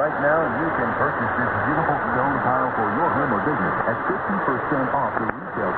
right now, you can purchase this beautiful stone tile for your home or business at 50% off the retail